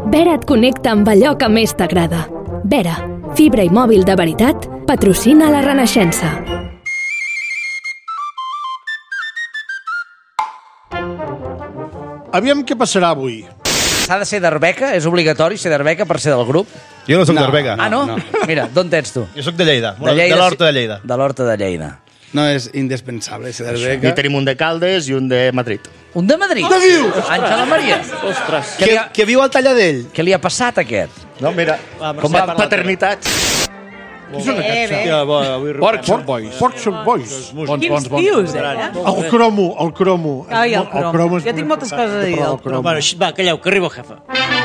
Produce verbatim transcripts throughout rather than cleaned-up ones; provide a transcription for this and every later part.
Vera et connecta amb allò que més t'agrada. Vera, fibra i mòbil de veritat, patrocina la Renaixença. Aviam què passarà avui. S'ha de ser d'Arbeca? És obligatori ser d'Arbeca per ser del grup? Jo no soc d'Arbeca. Ah, no? Mira, d'on ets tu? Jo soc de Lleida, De Lleida, de l'Horta de Lleida. De l'Horta de Lleida. No és indispensable ser d'Arbeca. I tenim un de Caldes i un de Madrid. Un de Madrid? Què dius? Àngela Maria. Ostres. Què Que, li ha, que viu al Talladell. què li ha passat a aquest? No, mira, com a paternitat. Qui són aquests? Hòstia, bo, avui Porcs Shop Boys. Porcs Shop Boys. Quins tios, eh? El cromo, el cromo. Ai, el cromo. és Jo tinc moltes coses a dir del cromo. Bueno, així, va, calleu, que arribo, jefa.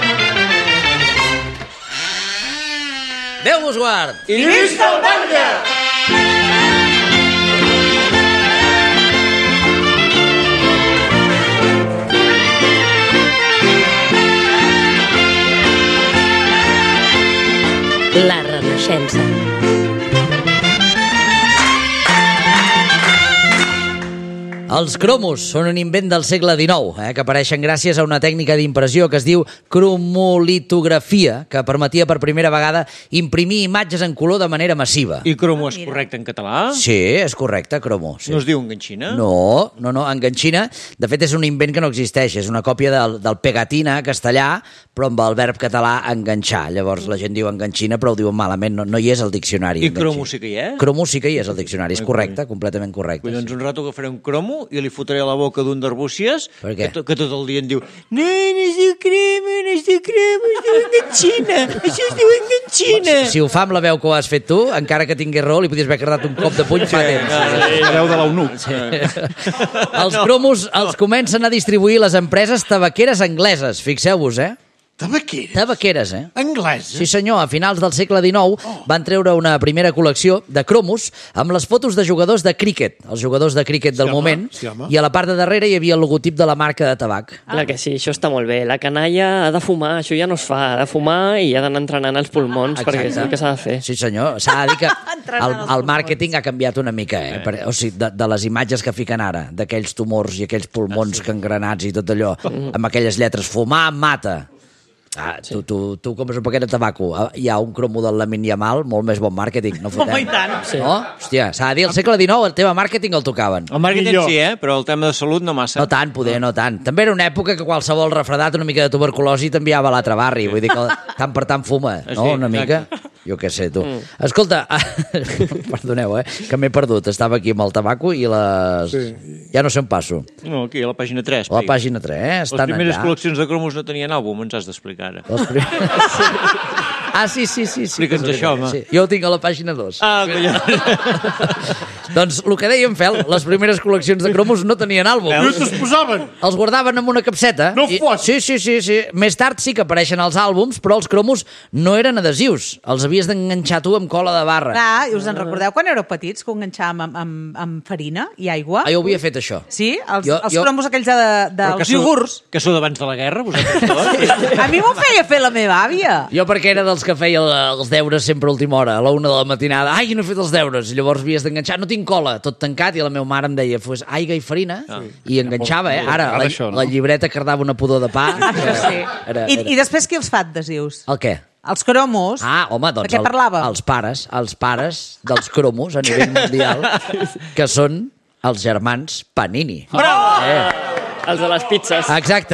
Déu vos guard! I visca el batlle! La Renaixença. Els cromos són un invent del segle dinou, eh, que apareixen gràcies a una tècnica d'impressió que es diu cromolitografia, que permetia per primera vegada imprimir imatges en color de manera massiva. I cromo és correcte en català? Sí, és correcte, cromo. Sí. No es diu enganxina? No, no, no, enganxina. De fet, és un invent que no existeix. És una còpia del, del pegatina castellà, però amb el verb català enganxar. Llavors la gent diu enganxina, però ho diuen malament. No, no hi és al diccionari. I enganxina. cromo sí que hi és? Cromo sí que hi és al diccionari. És correcte, completament correcte. Vull, doncs un rato agafaré un cromo i li fotré a la boca d'un d'arbúcies Per què? que, to, que tot el dia em diu no, no es diu crema, no es diu crema, es diu enganxina, això es diu enganxina. Si, si ho fa amb la veu que ho has fet tu, encara que tingués raó, li podies haver cardat un cop de puny fa temps. La veu de l'eunuc. Sí. Els cromos els comencen a distribuir les empreses tabaqueres angleses, fixeu-vos, eh? Tabaqueres. Tabaqueres, eh? Angleses. Sí senyor, a finals del segle dinou van treure una primera col·lecció de cromos amb les fotos de jugadors de críquet, els jugadors de críquet del Sí, home, moment, sí, home. i a la part de darrere hi havia el logotip de la marca de tabac. Clar que sí, això està molt bé. La canalla ha de fumar, això ja no es fa. Ha de fumar i ha d'anar entrenant els pulmons, perquè és el que s'ha de fer. Sí senyor, s'ha de dir que Entrenant el, els el màrqueting ha canviat una mica, eh? Per, o sigui, de, de les imatges que fiquen ara, d'aquells tumors i aquells pulmons cangrenats i tot allò, amb aquelles lletres, fumar mata. Ah, tu, tu, tu compres un paquet de tabaco, hi ha un cromo del Lamine Yamal, molt més bon màrqueting, no fotem? Home, i tant. Sí. No? Hòstia, s'ha de dir, al segle dinou el tema màrqueting el tocaven. El màrqueting Millor. sí, eh? Però el tema de salut no massa. No tant, poder, no tant. També era una època que qualsevol refredat, una mica de tuberculosi, t'enviava a l'altre barri. Vull dir que tant per tant fuma, no? Sí, Una mica. Jo què sé, tu. Escolta, perdoneu, eh? Que m'he perdut. Estava aquí amb el tabaco i les... Ja no sé on passo. No, aquí, a la pàgina tres. A la Pai. pàgina tres, eh? Les Estan primeres allà. col·leccions de cromos no tenien àlbum, ens has d'explicar ara. Les prim... Ah, sí, sí, sí. sí Explica'ns que és això, veritat, home. sí. Jo ho tinc a la pàgina dos. Ah, collons. Doncs el que dèiem, Fel, les primeres col·leccions de cromos no tenien àlbum. No es posaven. Els guardaven en una capseta. No i... fos. Sí, sí, sí, sí. Més tard sí que apareixen els àlbums, però els cromos no eren adhesius. Els havies d'enganxar tu amb cola de barra. Clar, i us en recordeu quan éreu petits que ho enganxàvem amb, amb, amb farina i aigua? Ah, jo ho havia fet, això. Sí? Els, Jo- els jo- cromos aquells de, Però que dels sou- iogurts. Que sou d'abans de la guerra, vosaltres tots? A mi m'ho feia fer la meva àvia. Jo perquè era dels que feia els deures sempre a última hora, a la una de la matinada. Ai, no he fet els deures. I llavors havies d'enganxar. No tinc cola, tot tancat. I la meva mare em deia, pues, aigua i farina. Ah. I enganxava, eh? Ara, la, això, no? la llibreta cardava una pudor de pa. Això sí. Era, I, era... I després qui els fa adhesius? El què? Els cromos. Ah, home, doncs De què el- parlava? els pares, els pares dels cromos a nivell mundial, que són els germans Panini. Bravo! Eh, Els de les pizzas. exacte.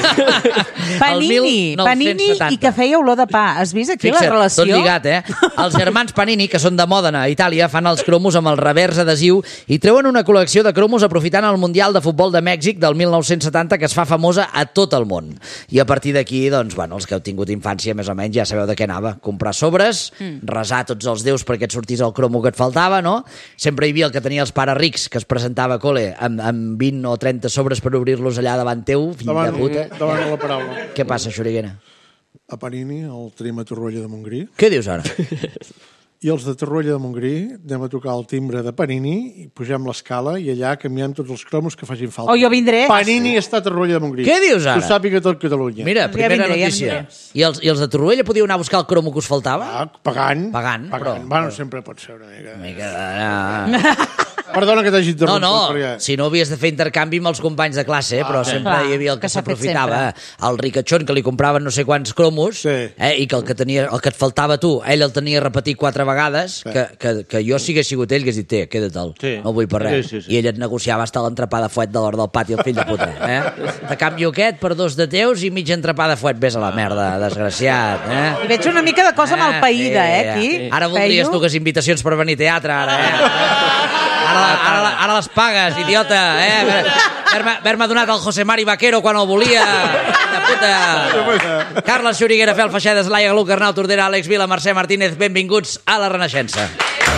Panini, El Panini i que feia olor de pa. Has vist aquí Fixa't, la relació? tot lligat, eh? Els germans Panini, que són de Mòdena, a Itàlia, fan els cromos amb el revers adhesiu i treuen una col·lecció de cromos aprofitant el Mundial de Futbol de Mèxic del mil nou-cents setanta, que es fa famosa a tot el món. I a partir d'aquí, doncs, bueno, els que heu tingut infància, més o menys, ja sabeu de què anava. Comprar sobres, mm. resar tots els déus perquè et sortís el cromo que et faltava, no? Sempre hi havia el que tenia els pares rics, que es presentava a col·le amb, amb vint o trenta sobres per obrir-los allà davant teu, fill Davant, de puta. davant de la paraula. Què passa, Xuriguera? A Panini el tenim a Torroella de Montgrí. Què dius ara? I els de Torroella de Montgrí anem a tocar el timbre de Panini i pugem l'escala i allà canviem tots els cromos que facin falta. Oh, jo vindré. Panini està a Torroella de Montgrí. Què dius ara? Que ho sàpiga tot Catalunya. Mira, Ja primera vindré, ja notícia. vindré. I els, I els de Torroella podíeu anar a buscar el cromo que us faltava? Ah, pagant. Pagant, pagant. però- Bueno, sempre pot ser una mica. Una mica de... Perdona que t'hagi No, interromput. no, perquè- si no havies de fer intercanvi amb els companys de classe, però sempre Clar, hi havia el que, que s'ha fet s'aprofitava. El ricachón que li compraven no sé quants cromos, Sí. eh, i que el que, tenia, el que et faltava a tu, ell el tenia repetit quatre vegades, que, que, que jo si hagués sigut ell, que hagués dit, té, quedate'l, Sí. no vull per res. Sí, sí, sí. I ell et negociava hasta l'entrepà de fuet de l'hora del pati, el fill de puta. Eh? Te canvio aquest per dos de teus i mig entrepà de fuet. Vés a la merda, desgraciat. Eh? I veig una mica de cosa malpaïda, eh, aquí. Sí. Ara voldries tu que invitacions per venir a teatre, ara, eh? Ara, ara, ara les pagues, idiota, eh? Haver-me haver donat el José Mari Vaquero quan el volia, de puta. Carles Xuriguera, Fel Feixedes, Laia Galuc, Arnau Tordera, Àlex Vila, Mercè Martínez, benvinguts a la Renaixença.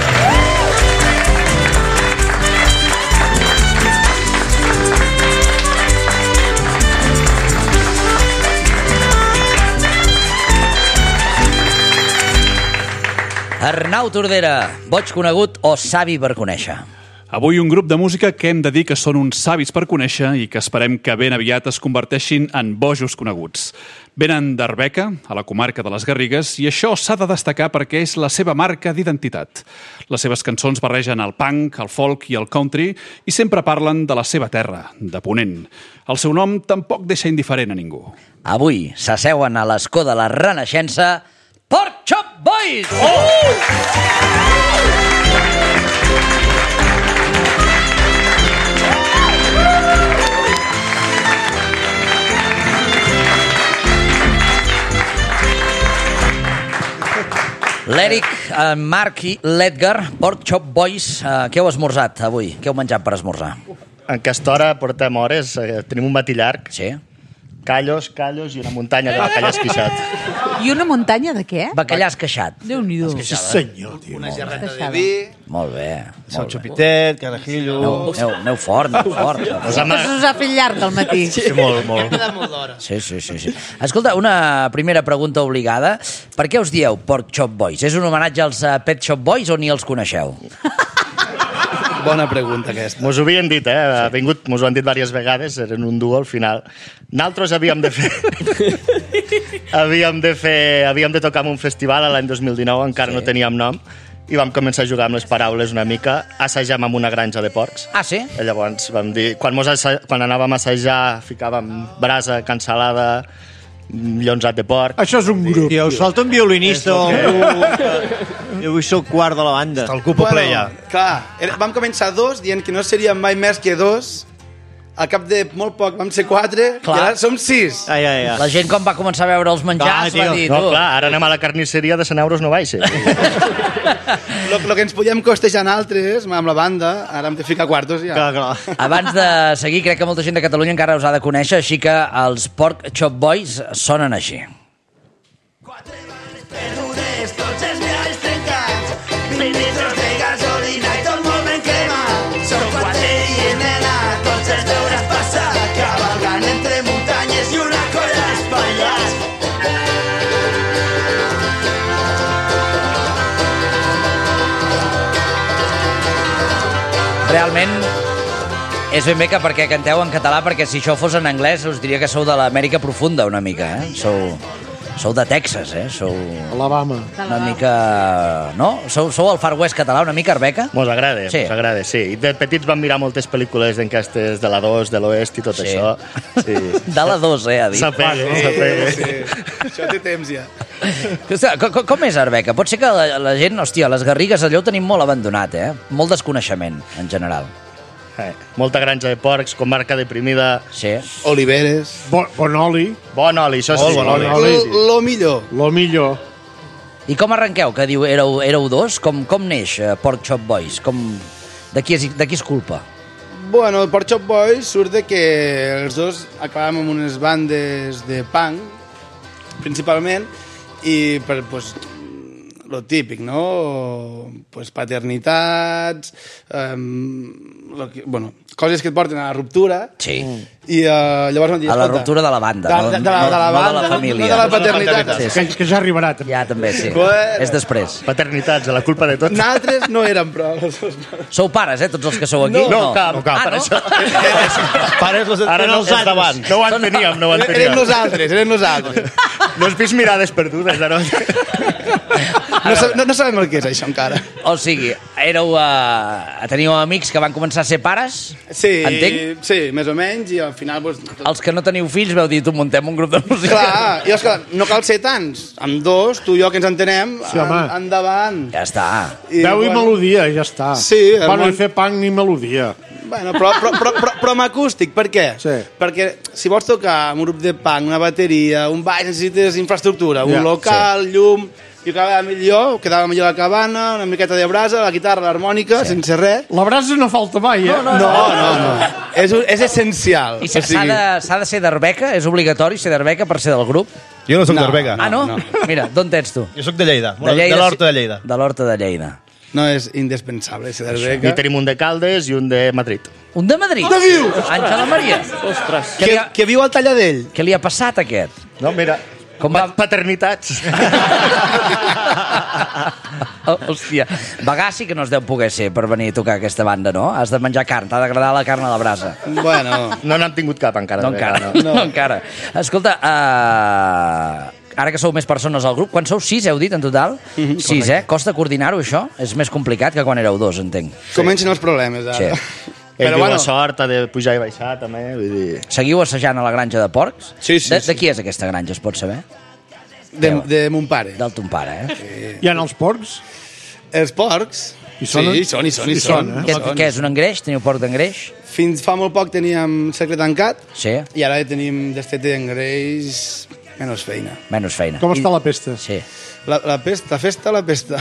Arnau Tordera, boig conegut o savi per conèixer? Avui un grup de música que hem de dir que són uns savis per conèixer i que esperem que ben aviat es converteixin en bojos coneguts. Venen d'Arbeca, a la comarca de les Garrigues, i això s'ha de destacar perquè és la seva marca d'identitat. Les seves cançons barregen el punk, el folk i el country i sempre parlen de la seva terra, de Ponent. El seu nom tampoc deixa indiferent a ningú. Avui s'asseuen a l'escó de la Renaixença Pork Chop Boys! Oh! L'Eric, en Marc i l'Edgar, Pork Chop Boys, eh, què heu esmorzat avui? Què heu menjat per esmorzar? En aquesta hora portem hores, eh, tenim un matí llarg. Sí. Callos, callos i una muntanya de bacallà esquixat. I una muntanya de què? Bacallà esqueixat. Déu-n'hi-do. Sí, senyor, tio. Una gerreta de Esqueixada. vi, Molt bé. Sal Molt bé. xupitet, carajillo... Aneu, aneu, aneu fort, aneu fort. Us hem... Us us ha fet llarg del matí. Sí, molt, molt. Queda molt d'hora. Sí, sí, sí, sí. Escolta, una primera pregunta obligada. Per què us dieu Pork Chop Boys? És un homenatge als uh, Pet Shop Boys o ni els coneixeu? Bona pregunta, aquesta. Mos ho havien dit, eh? Ha vingut, mos ho han dit diverses vegades, eren un duo al final. Nosaltres havíem de fer... havíem de fer... Havíem de tocar en un festival l'any dos mil dinou, encara Sí. no teníem nom, i vam començar a jugar amb les paraules una mica. Assajàvem amb una granja de porcs. Ah, sí? I llavors vam dir... Quan, mos assa... quan anàvem a assajar, ficàvem brasa, cansalada, llonzat de porc. Això és un grup. Tio, us falta un violinista o algú... Jo vull ser el quart de la banda. El cupo Bueno, playa. clar, era, vam començar dos dient que no seríem mai més que dos. Al cap de molt poc vam ser quatre Clar. i ara som sis. Ai, ai, ai. La gent, quan va començar a veure els menjars, Clar, va tio. dir... No, tu, clar, ara anem a la carnisseria de cent euros no baixa. Lo, lo que ens podíem costejar altres amb la banda, ara hem de ficar quartos ja. Clar, clar. Abans de seguir, crec que molta gent de Catalunya encara us ha de conèixer, així que els Pork Chop Boys sonen així. Perdudes, tots els miralls trencats, vint litres de gasolina i tot molt ben cremat. Som quatre i nena, tots els deures passat, cavalgant entre muntanyes i una colla d'espatlats. Realment, és ben bé que perquè canteu en català, perquè si això fos en anglès us diria que sou de l'Amèrica profunda una mica, eh? Sou, sou de Texas, eh? Sou Alabama. una mica... No? Sou, sou el Far West català una mica, Arbeca? Mos agrada, Sí. mos agrada, sí. I de petits vam mirar moltes pel·lícules d'enquestes de la dos, de l'oest i tot Sí. això. Sí. De la dos, eh, ha dit. S'apega, s'apega. Sí, això té temps ja. Hosta, com, com és, Arbeca? Pot ser que la, la gent, hòstia, les Garrigues allò ho tenim molt abandonat, eh? Molt desconeixement, en general. Eh, molta granja de porcs, comarca deprimida. Sí. Oliveres. Bon, bon oli. Bon oli, això sí. Molt bon oli. Lo, lo millor. Lo millor. I com arrenqueu? Que diu, éreu, éreu dos? Com, com neix eh, Pork Chop Boys? Com... De qui és, de qui és culpa? Bueno, el Pork Chop Boys surt de que els dos acabàvem amb unes bandes de punk, principalment, i per, pues, lo típic, no? Pues paternitats, um, lo que, bueno, coses que et porten a la ruptura. Sí. I uh, llavors vam dir... A la escolta, ruptura de la banda, de, no- de, de, la, no- de la no de banda, la família. no de la paternitat. Sí, sí. Que, que ja arribarà, també. Ja, també, sí. Bueno. És després. Paternitats, a la culpa de tot. Nosaltres no érem, però... Sou pares, eh, tots els que sou aquí? No, cap, no cap, Ah, per no? això. Pares los Ara no, és davant. No ho enteníem, no ho Érem enteníem. nosaltres, érem nosaltres. No has vist mirades perdudes, ara? No, sab no, no sabem el que és això encara. O sigui, éreu, uh, teníeu amics que van començar a ser pares? Sí, entenc? sí, més o menys, i al final... Pues, tot... Els que no teniu fills veu dir, tu muntem un grup de música. Clar, i és que no cal ser tants. Amb dos, tu i jo que ens entenem, Sí, home. en, endavant. Ja està. I, Veu i bueno, melodia, ja està. Sí, Bueno, el- ni fer punk ni melodia. Bueno, però, però, però, però, però amb acústic, per què? Sí. Perquè si vols tocar un grup de punk, una bateria, un baix, necessites infraestructura, un Ja, local, sí. llum... I quedava millor, quedava millor la cabana, una miqueta de brasa, la guitarra, l'harmònica, sí. sense res. La brasa no falta mai, eh? No, no, no. no. És, és essencial. I s'ha de, s'ha de ser d'Arbeca? És obligatori ser d'Arbeca per ser del grup? Jo no soc No, d'Arbeca. Ah, no? no. Mira, d'on ets tu? Jo soc de Lleida, De Lleida, de l'Horta sí. de Lleida. De l'Horta de Lleida. No és indispensable ser I d'Arbeca. tenim un de Caldes i un de Madrid. Un de Madrid? Què dius? Àngela Maria. Ostres. Què li Que, ha, que viu al Talladell. què li ha passat, aquest? No, mira, Com pa va- paternitats. Oh, hòstia. Bagà sí que no es deu poder ser per venir a tocar aquesta banda, no? Has de menjar carn, t'ha d'agradar la carn a la brasa. Bueno, No n'han tingut cap encara. No de encara, vegada, no, no encara. Escolta, uh, ara que sou més persones al grup, quan sou sis, heu dit, en total? Mhm, Sis, eh? Costa coordinar-ho, això? És més complicat que quan éreu dos, entenc. comencen els problemes, ara. Sí. Ell Però diu bueno, la sort, ha de pujar i baixar, també. Vull dir... Seguiu assajant a la granja de porcs? Sí, sí, De, sí. de qui és aquesta granja, es pot saber? de, de mon pare. Del ton pare, eh? Hi ha els porcs? Els porcs... Hi són? Sí, hi són, hi són, hi Hi són. són, eh? Què, Hi són. què és, un engreix? Teniu porc d'engreix? Fins fa molt poc teníem cercle tancat Sí, i ara tenim destete d'engreix menys feina. menys feina. Com està la pesta? Sí. La, la pesta, la festa, la pesta.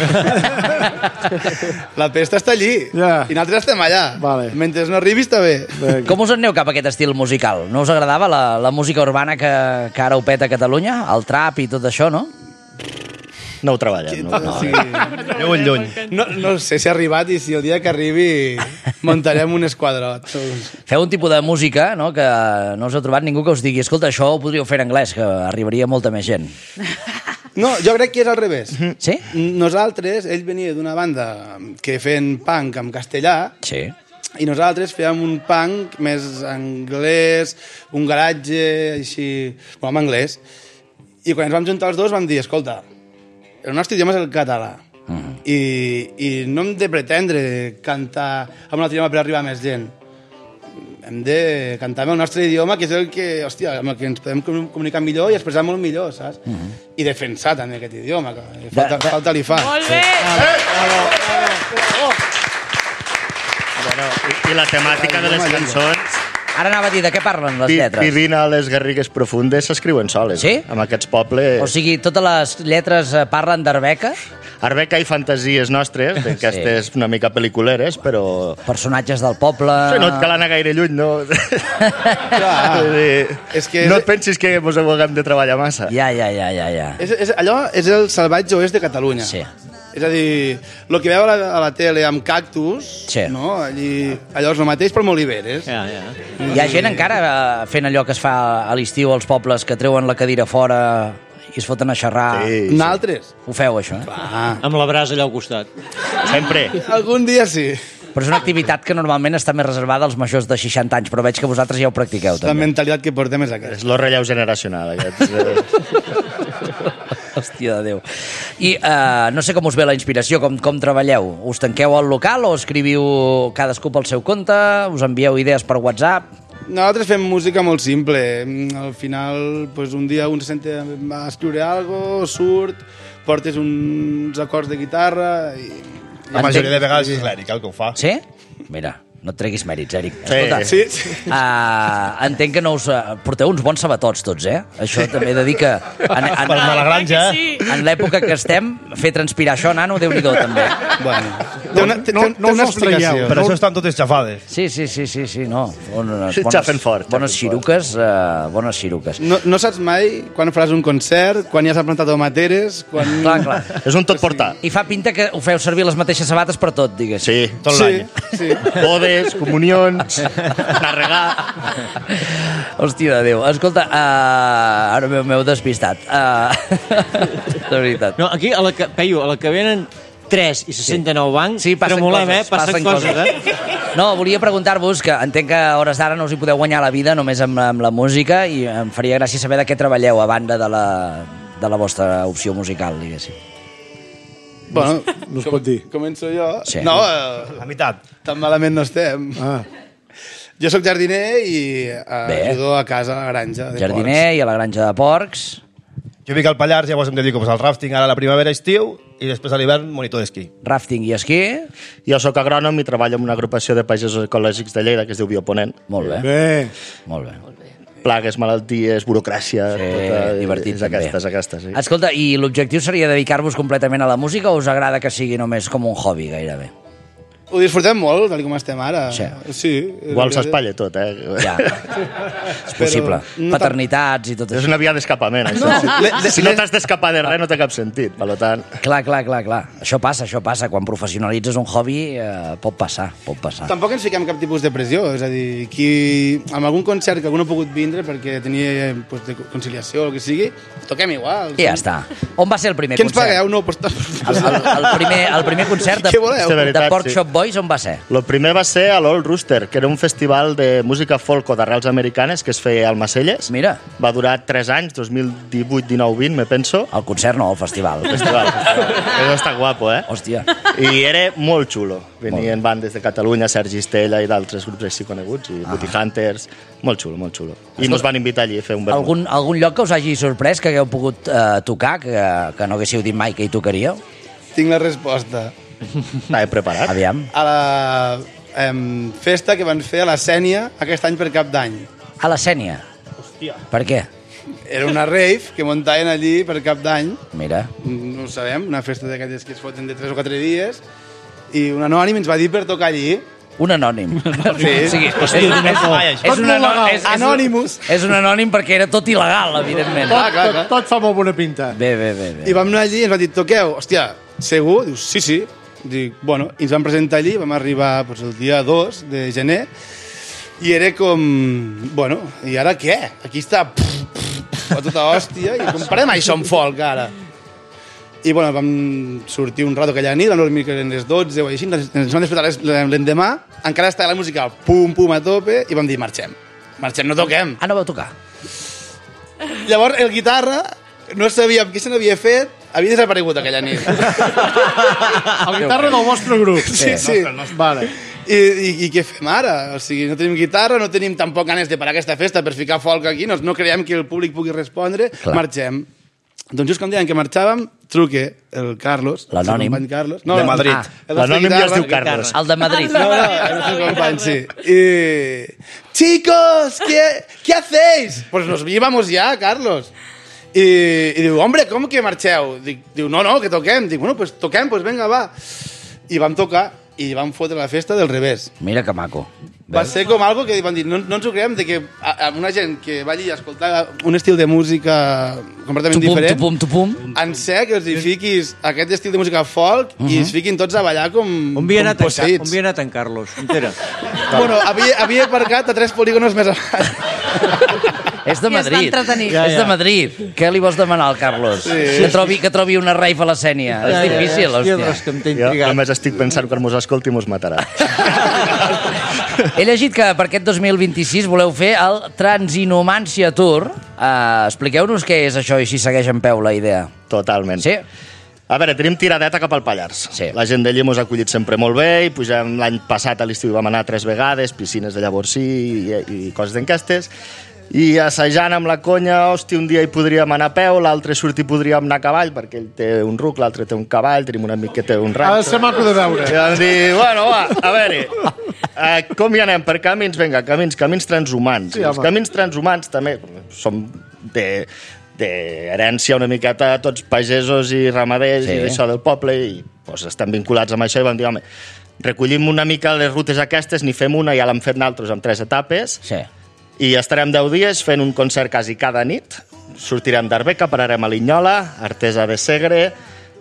La pesta està allí Ja. i nosaltres estem allà. Vale. Mentre no arribi està bé. Com us en aneu cap a aquest estil musical? No us agradava la, la música urbana que, que ara ho peta a Catalunya? El trap i tot això, no? No ho treballem. No, no. Sí. Lluny, lluny. No, no sé si ha arribat i si el dia que arribi muntarem un esquadrot. Feu un tipus de música, no?, que no us heu trobat ningú que us digui escolta, això ho podríeu fer en anglès, que arribaria molta més gent. No, jo crec que és al revés. Sí? Nosaltres, ell venia d'una banda que feien punk en castellà Sí. i nosaltres fèiem un punk més anglès, un garatge, així, bueno, en anglès. I quan ens vam juntar els dos vam dir, escolta, el nostre idioma és el català. Mm. I, I no hem de pretendre cantar amb un altre idioma per arribar a més gent. Hem de cantar amb el nostre idioma, que és el que, hòstia, amb el que ens podem comunicar millor i expressar molt millor, saps? Mm -hmm. I defensar també aquest idioma, que falta, De- falta li fa. Molt bé! Bueno, i, I la temàtica de les cançons... Ara anava a dir de què parlen les Vi- lletres. Vivint a les Garrigues profundes s'escriuen soles. Sí? Amb aquests pobles... O sigui, totes les lletres eh, parlen d'Arbeca? Arbeca i fantasies nostres, d'aquestes una mica pel·liculeres, però... Personatges del poble... Sí, no et cal anar gaire lluny, no? Clar, Vull dir, és que... no et pensis que ens haguem de treballar massa. Ja, ja, ja, ja, ja. És, és, allò és el salvatge oest de Catalunya. Sí. És a dir, el que veu a la, a la tele amb cactus, Sí. no? Allí, allò és el mateix però amb oliveres. Ja, ja. Hi ha gent encara eh, fent allò que es fa a l'estiu als pobles, que treuen la cadira fora i es foten a xerrar. Sí, Nosaltres? Ho feu, això, eh? Ah, Amb la brasa allà al costat. Sempre. algun dia sí. Però és una activitat que normalment està més reservada als majors de seixanta anys, però veig que vosaltres ja ho practiqueu, La també. mentalitat que portem és aquesta. És el relleu generacional, aquest. Hòstia de Déu. I uh, no sé com us ve la inspiració, com, com treballeu? Us tanqueu al local o escriviu cadascú pel seu compte? Us envieu idees per WhatsApp? Nosaltres fem música molt simple. Al final, pues, un dia un se sent a escriure algo, surt, portes uns acords de guitarra i... La majoria de vegades és l'Eric el que ho fa. Sí? Mira, no et treguis mèrits, Eric. Sí. Escolta, Sí, sí. uh, entenc que no us... Uh, porteu uns bons sabatots tots, eh? Això també he de dir que... En, en, Per anar a la granja, Sí. en l'època que estem, fer transpirar això, nano, Déu-n'hi-do, també. Bueno, té una, té, no- té, no té una us els traieu. explicació. per això estan totes xafades. Sí, sí, sí, sí, sí, no. Bones, Sí, xafen fort, bones xafen xiruques, uh, bones xiruques. No, no saps mai quan faràs un concert, quan ja s'han plantat tomateres, quan... Clar, clar. És un tot portar. I fa pinta que ho feu servir les mateixes sabates per tot, digues. Sí, Tot l'any. Sí, sí. bodes, comunions, carregar... Hòstia de Déu. Escolta, uh, ara m'heu- m'heu despistat. Uh, de veritat. No, aquí, a la que, Peyu, a la que venen tres i se senten al banc, Sí, passen tremolem, coses, eh? Passen, coses, eh? No, volia preguntar-vos, que entenc que a hores d'ara no us hi podeu guanyar la vida només amb, amb la música, i em faria gràcia saber de què treballeu a banda de la, de la vostra opció musical, diguéssim? Bueno, no es pot dir. Començo jo. Sí. No, eh, La meitat. tan malament no estem. Ah. Jo sóc jardiner i eh, Bé. ajudo a casa a la granja de Jardiner i a la granja de porcs. Jo vic al Pallars, llavors em dedico pues, al rafting ara a la primavera estiu i després a l'hivern monitor d'esquí. Rafting i esquí. Jo sóc agrònom i treballo en una agrupació de pagesos ecològics de Lleida que es diu Bioponent. Molt bé. Bé. Molt bé. Plagues, malalties, burocràcia... Sí, tota, divertit és també. aquestes, aquestes, sí. Escolta, i l'objectiu seria dedicar-vos completament a la música o us agrada que sigui només com un hobby, gairebé? Ho disfrutem molt, tal com estem ara. Sí. Sí. Igual s'espatlla tot, eh? Ja, és possible. no Paternitats i tot És això. una via d'escapament, això. No. Le- le- Si no t'has d'escapar de res, no té cap sentit. Per tant, Clar, clar, clar, clar. Això passa, això passa. Quan professionalitzes un hobby eh, pot passar, pot passar. Tampoc ens fiquem cap tipus de pressió, és a dir, qui, amb algun concert que algú no ha pogut vindre perquè tenia pues, de conciliació o el que sigui, toquem igual. I ja està. On va ser el primer Què ens concert? pagueu? No, pues, El, el, el, primer, el primer concert de, Què voleu? De veritat, de Pork sí. Shop Boys on va ser? el primer va ser a l'Old Rooster, que era un festival de música folk o d'arrels americanes que es feia al Macelles. Mira, Va durar tres anys, dos mil divuit, dinou, vint, me penso. el concert no, el festival. Festival, festival. Això està guapo, eh? Hòstia. I era molt xulo. Venien bandes de Catalunya, Sergi Estella i d'altres grups així coneguts, i Booty Hunters. Molt xulo, molt xulo. I ens van invitar allí a fer un vermut. Algun, algun lloc que us hagi sorprès que hagueu pogut eh, tocar, que, que no haguéssiu dit mai que hi tocaríeu? tinc la resposta. L'he preparat. Aviam. A la em, festa que van fer a la Sènia aquest any per Cap d'Any. A la Sènia. Hòstia. Per què? Era una rave que muntaven allí per Cap d'Any, Mira. no ho sabem, una festa d'aquelles que es foten de tres o quatre dies, i un anònim ens va dir per tocar allí. Un anònim. Sí. O sigui, és, és, és, Tot un molt anò- legal. és, és, Anonymous. és un anònim perquè era tot il·legal, evidentment. Clar, clar, clar. Tot, tot fa molt bona pinta. Bé, bé, bé. bé. I vam anar allí i ens va dir, toqueu, hòstia, segur? Dius, sí, sí. Dic, bueno, i ens vam presentar allí, vam arribar pues, el dia dos de gener, i era com, bueno, i ara què? Aquí està pff, pff, pff, a tota hòstia, i com parem això en folk, ara? I, bueno, vam sortir un rato aquella nit, vam dormir que eren les dotze o així, ens vam despertar les- l'endemà, encara estava la música pum, pum, a tope, i vam dir, marxem. Marxem, no toquem. Ah, no vau tocar? Llavors, el guitarra, no sabíem què se n'havia fet, havia desaparegut aquella nit. El guitarra del vostre grup. Sí, sí. Vale. I, i, I què fem ara? O sigui, no tenim guitarra, no tenim tampoc ganes de parar aquesta festa per ficar folk aquí, no, no creiem que el públic pugui respondre, Clar. marxem. Doncs just com deien que marxàvem, truque el Carlos, L'anònim. el seu company Carlos. De Madrid. Ah, el nostre L'anònim ja es guitarra- diu Carlos. El de Madrid. No, no, el nostre company, sí. Y, chicos, ¿qué, ¿qué hacéis? Pues nos íbamos ya, Carlos. I, i diu, hombre, com que marxeu? Dic, diu, no, no, que toquem. Dic, bueno, pues toquem, pues venga, va. I vam tocar i vam fotre la festa del revés. Mira que maco. Va ser com algo que van dir, no, no ens ho creiem, de que a, a una gent que va allí a escoltar un estil de música completament Tupum, diferent, tupum, tupum. en ser que els hi fiquis aquest estil de música folk uh -huh. i es fiquin tots a ballar com, On havia com anat, en, Ca- posseïts. on havia anat en Carlos? Entera. Bueno, havia, havia aparcat a tres polígonos més avall. És de I es va Madrid. entretenir. Ja, És ja. de Madrid. Què li vols demanar al Carlos? Sí. Que trobi, que trobi una rave a la Sènia. És difícil, Hòstia, hòstia. res, que em té Jo intrigat. només estic pensant que quan mos escolti mos matarà. He llegit que per aquest dos mil vint-i-sis voleu fer el Transinomància Tour. Uh, Expliqueu-nos què és això i si segueix en peu la idea. Totalment. Sí? A veure, tenim tiradeta cap al Pallars. Sí. La gent d'allí mos ha acollit sempre molt bé i pugem l'any passat a l'estiu vam anar tres vegades, piscines de llavorsí i, i coses d'enquestes. I assajant amb la conya, hòstia, un dia hi podríem anar a peu, l'altre surt i podríem anar a cavall, perquè ell té un ruc, l'altre té un cavall, tenim un amic que té un Ha de ranxo. ser maco de I veure. vam dir, bueno, va, a veure, uh, com hi anem? Per camins? Vinga, camins, camins transhumans. Sí, I els home. camins transhumans també som de d'herència una miqueta tots pagesos i ramaders Sí. i d'això del poble i doncs, estem vinculats amb això i vam dir, home, recollim una mica les rutes aquestes, ni fem una, ja l'hem fet naltros amb tres etapes Sí. i estarem deu dies fent un concert quasi cada nit. Sortirem d'Arbeca, pararem a Linyola, Artesa de Segre,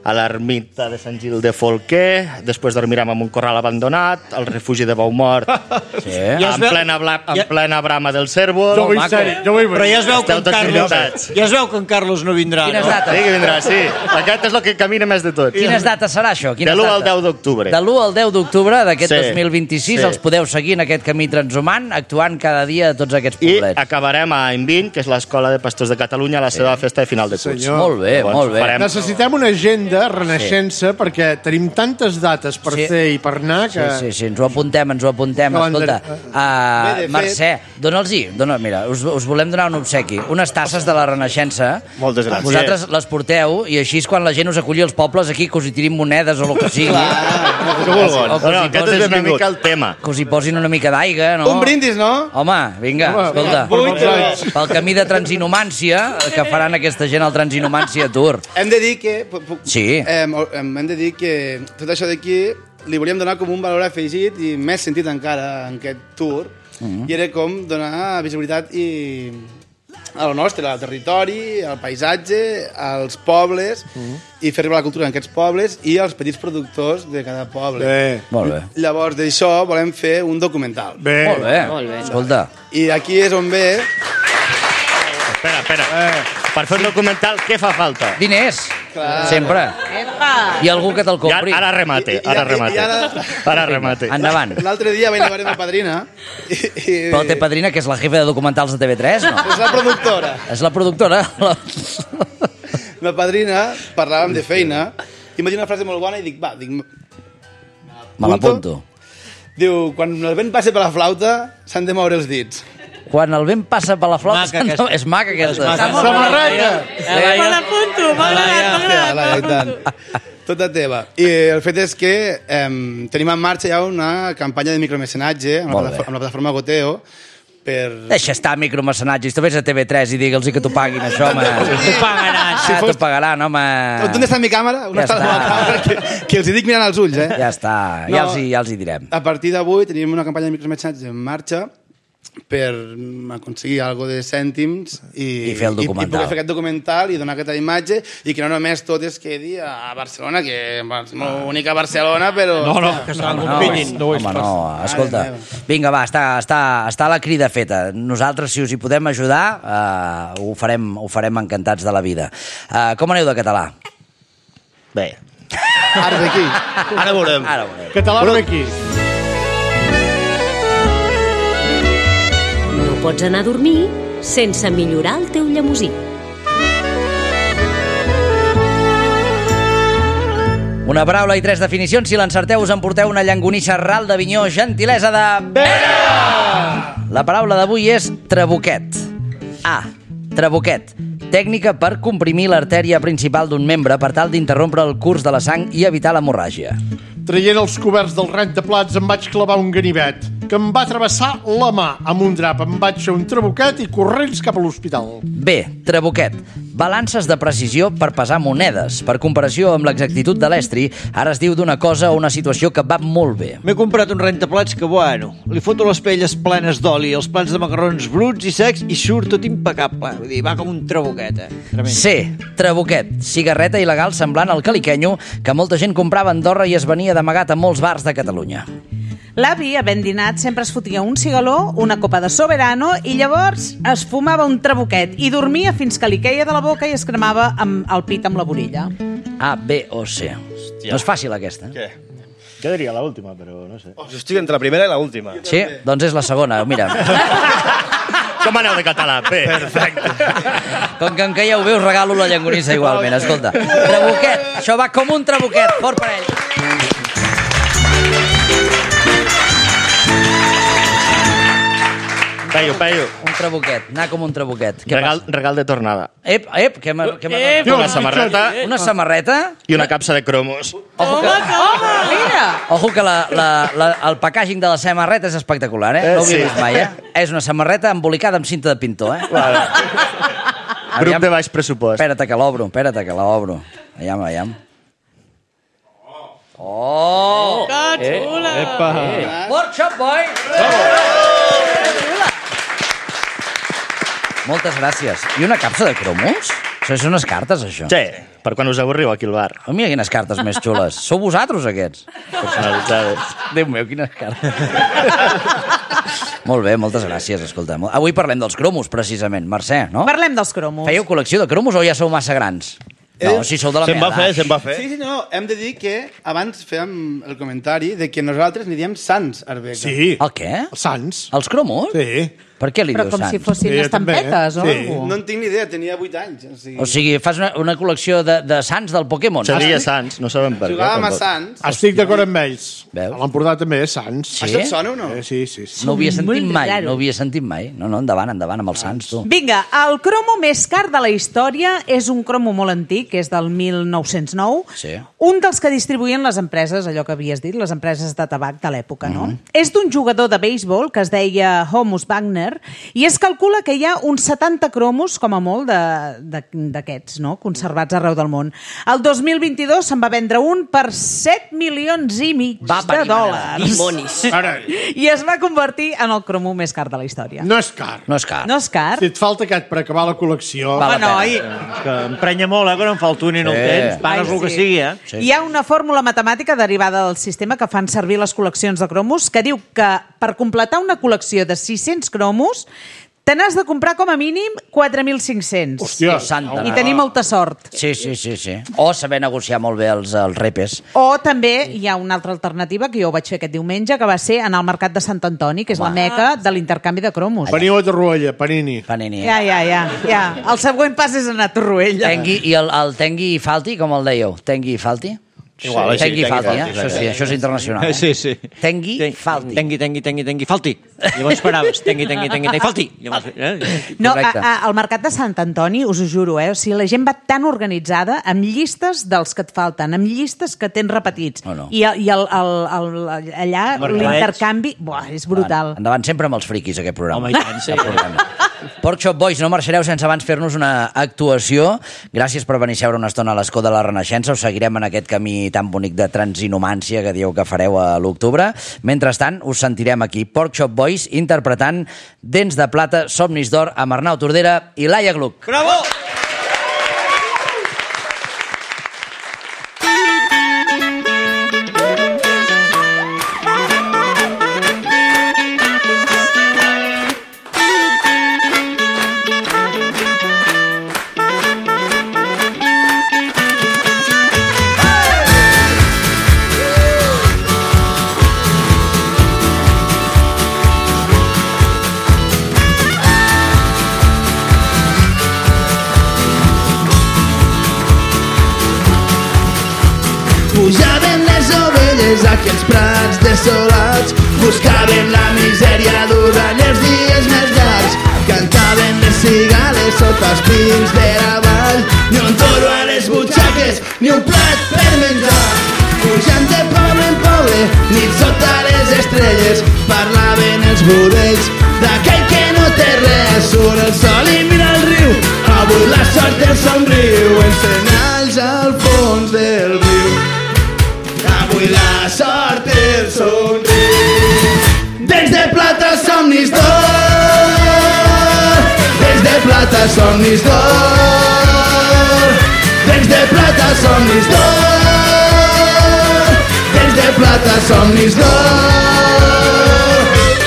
a l'ermita de Sant Gil de Folquer, després dormirem en un corral abandonat, al refugi de Baumort, sí. en, plena bla, en plena brama del cèrvol. Jo vull ser, jo vull Però ja es veu que en Carlos, ja es veu que en Carlos no vindrà. Quines no? dates? Sí que vindrà, sí. Aquest és el que camina més de tot. Quines dates serà això? Quines de l'u al dates? deu d'octubre. De l'u al deu d'octubre d'aquest Sí, dos mil vint-i-sis sí. els podeu seguir en aquest camí transhumant, actuant cada dia a tots aquests I poblets. acabarem a Enviny, que és l'Escola de Pastors de Catalunya, a la seva festa de final de curs. Senyor. Molt bé, Llavors, molt bé. farem- Necessitem una agenda renaixença perquè tenim tantes dates per Sí. fer i per anar Sí, que... sí, sí, ens ho apuntem, ens ho apuntem. Calendari- Escolta, Bé, uh, de fet- Mercè, dona'ls-hi, dona, mira, us, us volem donar un obsequi, unes tasses de la Renaixença. Moltes gràcies. Vosaltres les porteu i així és quan la gent us aculli als pobles aquí, que us hi tirin monedes o el que sigui. Que vulguin. O que No, us no, hi aquest posin és una una mica el tema. Que us hi posin una mica d'aigua, no? Un brindis, no? Home, vinga, Home, escolta. per molts anys. Pel camí de transinumància que faran aquesta gent al Transinumància Tour. Hem de dir que... pu- pu- Sí. Hem, hem de dir que tot això d'aquí li volíem donar com un valor afegit i més sentit encara en aquest tour. Mm-hmm. I era com donar visibilitat i a lo nostre, al territori, al paisatge, als pobles, mm-hmm. i fer arribar la cultura en aquests pobles i als petits productors de cada poble. Bé. Molt bé. Llavors d'això volem fer un documental. Bé. Molt bé. Molt bé. Escolta, I aquí és on ve... Espera, espera. Per fer un documental, què fa falta? diners. Clar. Sempre. Epa! I algú que te'l Ja, compri. ara remate, I- i- ara i- remate. i ara- Ara remate. Endavant. L'altre dia vaig anar a ma padrina i, i... Però té padrina, que és la jefa de documentals de T V tres, no? És la productora. És la productora. La... Ma padrina, parlàvem de feina, i em va dir una frase molt bona i dic, va, dic, Me l'apunto. diu, quan el vent passa per la flauta, s'han de moure els dits. Quan el vent passa per la flauta... Maca, aquesta. És maca, aquesta. Samarreta! Me l'apunto, m'ha agradat, m'ha Ja, la, i agradat. tant. Tota teva. I el fet és que eh, tenim en marxa ja una campanya de micromecenatge amb la, Molt bé. plataforma, amb la plataforma Goteo per... Deixa estar micromecenatge. Tu vés a T V tres i digue'ls que t'ho paguin, això, home. T'ho pagaran. Ah, t'ho pagaran, home. On està mi càmera? On Ja està la meva està. càmera? Que, que els hi dic mirant als ulls, eh? Ja està, No. ja, els hi, ja els hi direm. A partir d'avui tenim una campanya de micromecenatge en marxa per aconseguir algo de cèntims i, I fer el documental. i, i poder fer aquest documental i donar aquesta imatge i que no només tot es quedi a Barcelona, que és l'únic a Barcelona, però... No, no, Que no, se'l no, compinin. no ho és Home, pas. no, escolta. Mare meva. Vinga, va, està, està, està la crida feta. Nosaltres, si us hi podem ajudar, uh, ho, farem, ho farem encantats de la vida. Uh, com aneu de català? Bé. Ara d'aquí. Ara veurem. Ara ho veurem. Català no ve aquí. No pots anar a dormir sense millorar el teu llemosí. Una paraula i tres definicions. Si l'encerteu, us emporteu una llangonissa ral d'Avinyó, gentilesa de... Vera! La paraula d'avui és trabuquet. A. Trabuquet. Tècnica per comprimir l'artèria principal d'un membre per tal d'interrompre el curs de la sang i evitar l'hemorràgia. Traient els coberts del rentaplats em vaig clavar un ganivet que em va travessar la mà amb un drap. Em vaig fer un trabuquet i corrents cap a l'hospital. B. Trabuquet. Balances de precisió per pesar monedes. Per comparació amb l'exactitud de l'estri, ara es diu d'una cosa o una situació que va molt bé. M'he comprat un rentaplats que, bueno, li foto les pelles plenes d'oli, els plats de macarrons bruts i secs i surt tot impecable. Vull dir, va com un trabuquet, eh? Tremend. C. Trabuquet. Cigarreta il·legal semblant al caliquenyo que molta gent comprava a Andorra i es venia d'amagat a molts bars de Catalunya. L'avi, havent dinat, sempre es fotia un cigaló, una copa de soberano i llavors es fumava un trabuquet i dormia fins que li queia de la boca i es cremava amb el pit amb la vorilla. A, B o C. Hòstia. No és fàcil, aquesta. Què? Jo diria l'última, però no sé. Oh, jo estic entre la primera i l'última. Sí? Doncs és la segona, mira. Com aneu de català? Bé. Perfecte. Com que em caieu bé, us regalo la llangonissa igualment. Escolta, trabuquet. Això va com un trabuquet. Fort per ell. Peio, peio. Un trabuquet. Anar com un trabuquet. Què Regal, passa? regal de tornada. Ep, ep, què m'ha... Què m'ha... Ep, una samarreta Una samarreta? i una capsa de cromos. Ojo que, Home, mira! ojo que la, la, la, el packaging de la samarreta és espectacular, eh? Eh, No ho havia sí. vist mai, eh? És una samarreta embolicada amb cinta de pintor, eh? Vale. Grup Aviam. de baix pressupost. Espera't que l'obro, espera't que l'obro. Aviam, aviam. Oh! Que xula! Epa. Workshop Boy! Moltes gràcies. I una capsa de cromos? Això són unes cartes, això. Sí, per quan us avorriu aquí al bar. Oh, mira quines cartes més xules. Sou vosaltres, aquests? Personalitzades. Déu meu, quines cartes. Molt bé, moltes gràcies, escolta'm. Avui parlem dels cromos, precisament. Mercè, no? Parlem dels cromos. Fèieu col·lecció de cromos o ja sou massa grans? No, si sou de la Se'n va meva fer, edat. se'n va fer. Sí, sí, no, hem de dir que abans fèiem el comentari de que nosaltres n'hi diem Sants Arbeca. Sí. El què? Els Sants. Els cromos? Sí. Per què li Però dius com Sants? si fossin Sí, estampetes o també, alguna sí. No en tinc ni idea, tenia vuit anys. O sigui, O sigui, fas una, una col·lecció de, de Sants del Pokémon. Seria Sants, no sabem per què. jugàvem a tampoc. Sants. Estic d'acord amb ells. Veus? A l'Empordà també és Sants. Sí? Això et sona o no? Eh, sí, sí, sí. No ho havia sentit Molt mai, raro. no ho havia sentit mai. No, no, endavant, endavant amb els Sants, tu. Vinga, el cromo més car de la història és un cromo molt antic, que és del mil nou-cents nou. Sí. Un dels que distribuïen les empreses, allò que havies dit, les empreses de tabac de l'època, no? Mhm. És d'un jugador de béisbol que es deia Homus Wagner i es calcula que hi ha uns setanta cromos, com a molt, de- de- d'aquests, no?, conservats arreu del món. El dos mil vint-i-dos se'n va vendre un per set milions i mig Va de parir, dòlars. Dimonis. Ara, I es va convertir en el cromo més car de la història. no és car. No és car. No és car? Si et falta aquest per acabar la col·lecció... Val la Ah, no, pena. i... És que emprenya molt, eh, quan em falta un i no Sí. el tens. Pagues Ai, el que sí. sigui, eh? Sí. Hi ha una fórmula matemàtica derivada del sistema que fan servir les col·leccions de cromos que diu que per completar una col·lecció de sis-cents cromos te n'has de comprar com a mínim quatre mil cinc-cents. Hòstia, Santa. I tenir molta sort. Sí, sí, sí, sí. O saber negociar molt bé els, els repes. O també hi ha una altra alternativa que jo ho vaig fer aquest diumenge, que va ser anar al mercat de Sant Antoni, que és la meca de l'intercanvi de cromos. Veniu a Torroella, Panini. Panini. Ja, ja, ja, ja. El següent pas és anar a Torroella. Tengui, I el, el Tengui i Falti, com el dèieu? Tengui i Falti? Igual, així, Tengui i Tengui i Falti, eh? Falti, Això sí, això és internacional. Eh? Sí, sí. Tengui, Ten- Falti. Tengui, tengui, tengui, tengui, falti. Llavors paraves, tengui, tengui, tengui, tengui, falti. Llavors, eh? No, a, Correcte. a, al mercat de Sant Antoni, us ho juro, eh? O sigui, la gent va tan organitzada amb llistes dels que et falten, amb llistes que tens repetits. Oh, no. I, i el, el, el, allà Mercadets. l'intercanvi... Buah, és brutal. Endavant, endavant sempre amb els friquis, aquest programa. Home, i tant, sí. Cap problema. Pork Shop Boys, no marxareu sense abans fer-nos una actuació. Gràcies per venir a seure una estona a l'escó de la Renaixença. Us seguirem en aquest camí tan bonic de transinumància que dieu que fareu a l'octubre. Mentrestant, us sentirem aquí. Pork Shop Boys interpretant Dents de plata, somnis d'or amb Arnau Tordera i Laia Gluck. Bravo! Pujaven les ovelles a aquells prats desolats, buscaven la misèria durant els dies més llargs, cantaven les cigales sota els pins de la vall, ni un toro a les butxaques, ni un plat per menjar. Pujant de poble en poble, nit sota les estrelles, parlaven els budells d'aquell que no té res. Surt el sol i mira el riu, avui la sort el somriu, en senyals al fons del riu. Avui la sort el somriu. Dents de plata, somnis d'or. Dents de plata, somnis d'or. Dents de plata, somnis d'or. Dents de plata, somnis d'or.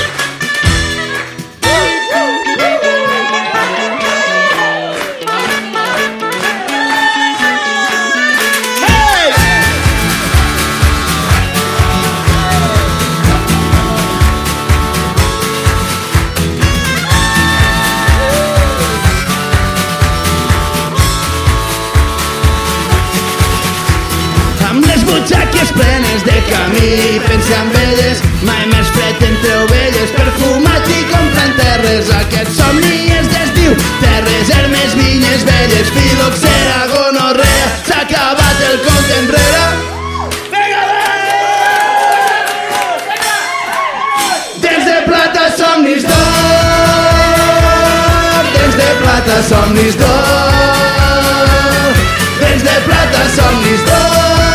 Amb les butxaques plenes de camí, pense en elles, mai més fred entre ovelles, perfumat i comprant terres. Aquest somni és d'estiu, terres, hermes, vinyes velles, filoxera, gonorrea, s'ha acabat el compte enrere. Dents de plata, somnis d'or. Dents de plata, somnis d'or. Dents de plata, somnis d'or.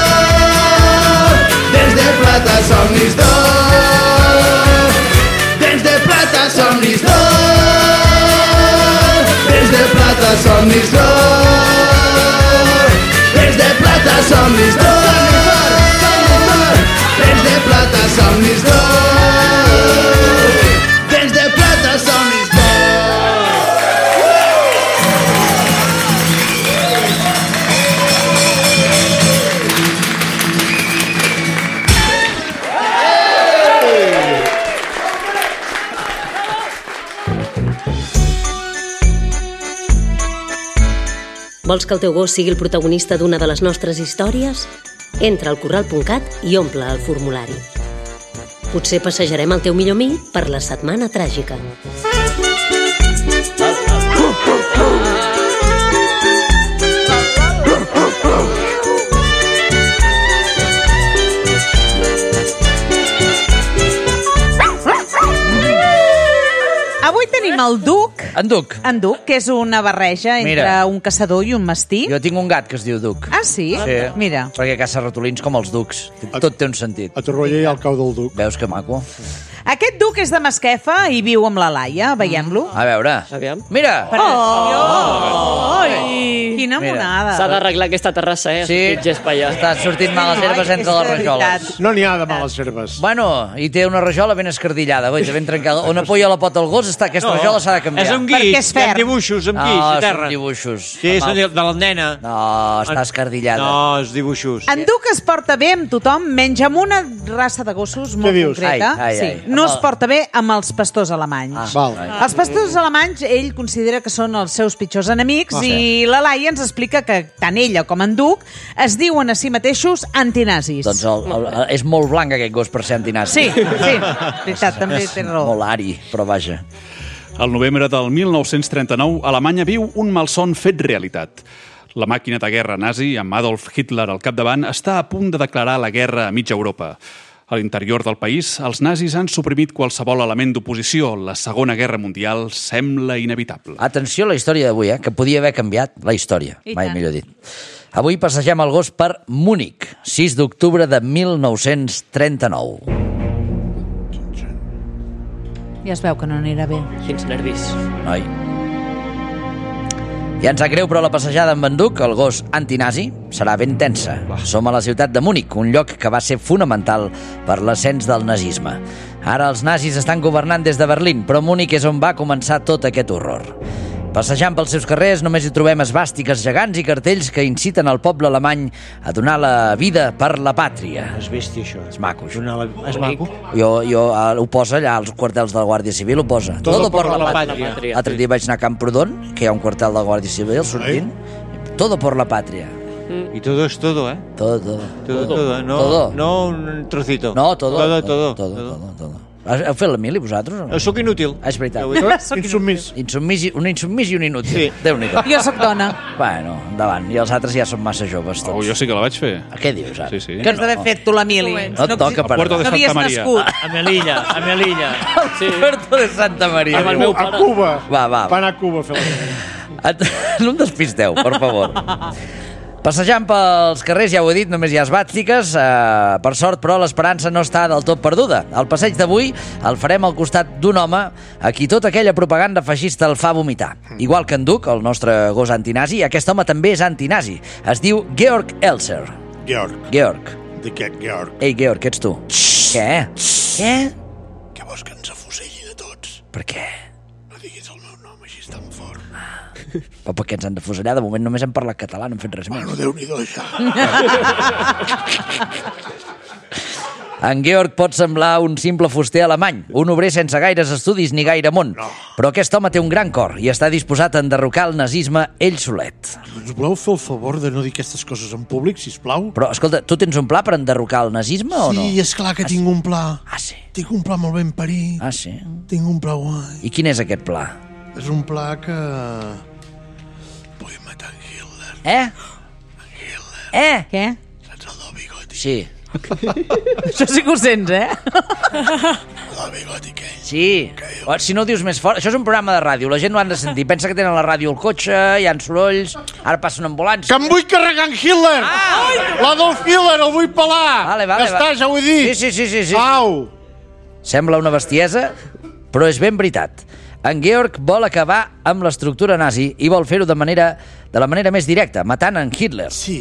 Dents de plata, somnis d'or. Dents de plata, somnis d'or. Dents de plata, somnis d'or. somnis d'or, dents de plata, somnis d'or, dents de plata, somnis d'or. Vols que el teu gos sigui el protagonista d'una de les nostres històries? Entra al corral punt cat i omple el formulari. Potser passejarem el teu millor amic per la setmana tràgica. Avui tenim el Duc. En Duc. En Duc, que és una barreja entre Mira. un caçador i un mastí. Jo tinc un gat que es diu Duc. Ah, sí? Sí. Mira. Perquè caça ratolins com els ducs. Tot té un sentit. A Torroella hi ha el cau del Duc. Veus que maco? Aquest Duc és de Masquefa i viu amb la Laia. Veiem-lo. A veure. Aviam. Mira! Oh! Ai, quina Mira. monada. S'ha d'arreglar aquesta terrassa, eh? Sí. Sortit per allà. Estan sortint males herbes entre les rajoles. No n'hi ha de males herbes. Bueno, i té una rajola ben escardillada, goita, ben trencada. On apoya la pota el gos, està, aquesta No, rajola s'ha de canviar. És un Perquè guix, és hi ha ferm. dibuixos amb No, guix, a són terra. dibuixos. Sí, són de de la nena. No, està escardillada. No, els dibuixos. En Duc es porta bé amb tothom, menys amb una raça de gossos molt dius? concreta. Ai, ai, sí. ai. No Amb es el- porta bé amb els pastors alemanys. Ah, Val. ai. Els pastors alemanys, ell considera que són els seus pitjors enemics Ah, i la Laia ens explica que tant ella com en Duc es diuen a si mateixos antinazis. Doncs el, el, el, és molt blanc aquest gos per ser antinazi. Sí, sí, veritat, també té raó. Molt ari, però vaja. Al novembre del mil nou-cents trenta-nou, Alemanya viu un malson fet realitat. La màquina de guerra nazi, amb Adolf Hitler al capdavant, està a punt de declarar la guerra a mitja Europa. A l'interior del país, els nazis han suprimit qualsevol element d'oposició. La Segona Guerra Mundial sembla inevitable. Atenció a la història d'avui, eh? que podia haver canviat la història, I mai tant. millor dit. Avui passegem el gos per Múnich, sis d'octubre de mil nou-cents trenta-nou. Ja es veu que no anirà bé. Quins nervis. Noi. Ja ens sap greu, però la passejada amb en Duc, el gos antinazi, serà ben tensa. Som a la ciutat de Múnich, un lloc que va ser fonamental per l'ascens del nazisme. Ara els nazis estan governant des de Berlín, però Múnich és on va començar tot aquest horror. Passejant pels seus carrers només hi trobem esvàstiques gegants i cartells que inciten el poble alemany a donar la vida per la pàtria. És bèstia, això. És maco, això. Donar la... És maco? Jo, jo eh, ho posa allà als quartels de la Guàrdia Civil, ho posa. Todo por por la la pàtria. pàtria. L'altre dia vaig anar a Camprodon, que hi ha un quartel de la Guàrdia Civil sortint. Todo por la pàtria. Y todo es todo, ¿eh? Todo, todo. Todo, todo. No, Todo. no un trocito. No, todo. Todo, todo. Todo, todo, todo. Heu fet la mili, vosaltres? O no? No, sóc inútil. És veritat. Insubmís. Insubmís, i- un insubmís i un inútil. Sí. Déu-n'hi-do. Jo sóc dona. Bueno, endavant. I els altres ja són massa joves, Oh, tots. jo sí que la vaig fer. Què dius, ara? Sí, sí. Que Has d'haver fet tu la mili. No et toca per Puerto de No havies Santa Maria. nascut. A Melilla, a Melilla. Sí. Puerto de Santa Maria. Amb el meu A pare. Cuba. Va, va. Va anar a Cuba a fer la... Et- No em despisteu, per favor. Passejant pels carrers, ja ho he dit, només hi ha esvàstiques. Eh, per sort, però, l'esperança no està del tot perduda. El passeig d'avui el farem al costat d'un home a qui tota aquella propaganda feixista el fa vomitar. Igual que en Duc, el nostre gos antinazi, aquest home també és antinazi. Es diu Georg Elser. Georg. Georg. De què, Georg? Ei, Georg, què ets tu? Què? Què? Què vols que ens afuselli de tots? Per què? No diguis el meu nom així tan fort. Però per què ens han de fusellar? De moment només hem parlat català, no hem fet res més. Bueno, Déu-n'hi-do, això. En Georg pot semblar un simple fuster alemany, un obrer sense gaires estudis ni gaire món, No. però aquest home té un gran cor i està disposat a enderrocar el nazisme ell solet. Ens voleu fer el favor de no dir aquestes coses en públic, sisplau? Però, escolta, tu tens un pla per enderrocar el nazisme o no? Sí, és clar que tinc un pla. Ah, sí? Tinc un pla molt ben parit. Ah, sí? Tinc un pla guai. I quin és aquest pla? És un pla que... Vull matar en Hitler. Eh? Eh? Què? Saps el del bigoti? Sí. Això sí que ho sents, eh? El del bigoti, què? Sí. O, si no ho dius més fort... Això és un programa de ràdio, la gent no han de sentir. Pensa que tenen la ràdio al cotxe, hi ha sorolls, ara passa una ambulància... Que em vull carregar en Hitler! Ah! L'Adolf Hitler, el vull pelar! Vale, vale, ja està, va. ja ho he dit! Sí, sí, sí, sí, sí. Au! Sembla una bestiesa, però és ben veritat. En Georg vol acabar amb l'estructura nazi i vol fer-ho de manera de la manera més directa, matant en Hitler. Sí.